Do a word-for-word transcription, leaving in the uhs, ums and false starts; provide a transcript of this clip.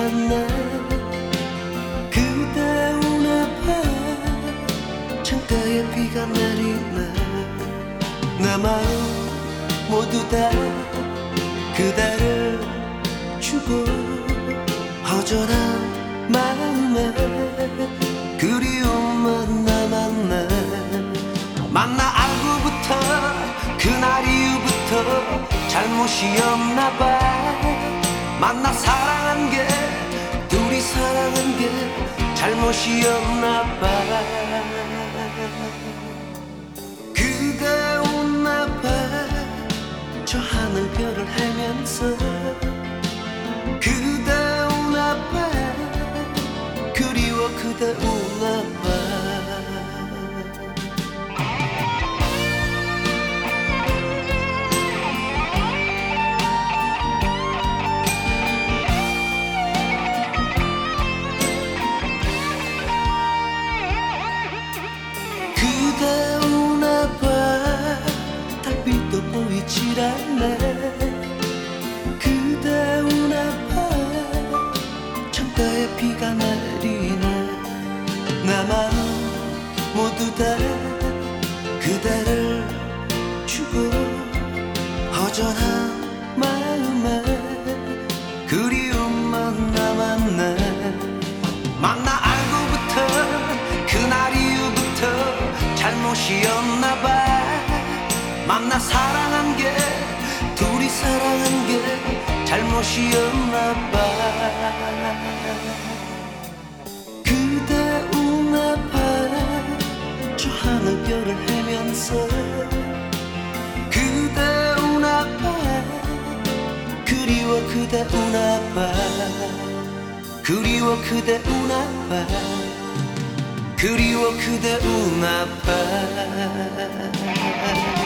만나 그대 운하파 창가에 비가 내리나 내 마음 모두 다 그대를 주고 허전한 마음에 그리움만 남았네. 만나 알고부터 그날 이후부터 잘못이었나봐. 만나 사랑한 게 둘이 사랑한 게 잘못이었나봐. 그대 웃나봐. 저 하늘별을 헤면서 그대 웃나봐. 그리워 그대 웃나봐. 그대 우나봐. 달빛도 보이질 않네. 그대 우나봐. 창가에 비가 내리네. 내 마음 모두 다 그대를 주고 허전한 마음에 그리움만 남았네. 만나 알고부터 그날 이후부터 잘못이었나봐. 만나 사랑한 게 둘이 사랑한 게 잘못이었나봐. 그대 웃나봐. 저 하늘별을 헤면서 그대 웃나봐. 그리워 그대 웃나봐. 그리워 그대 웃나봐. 그리워 그대 웃나봐.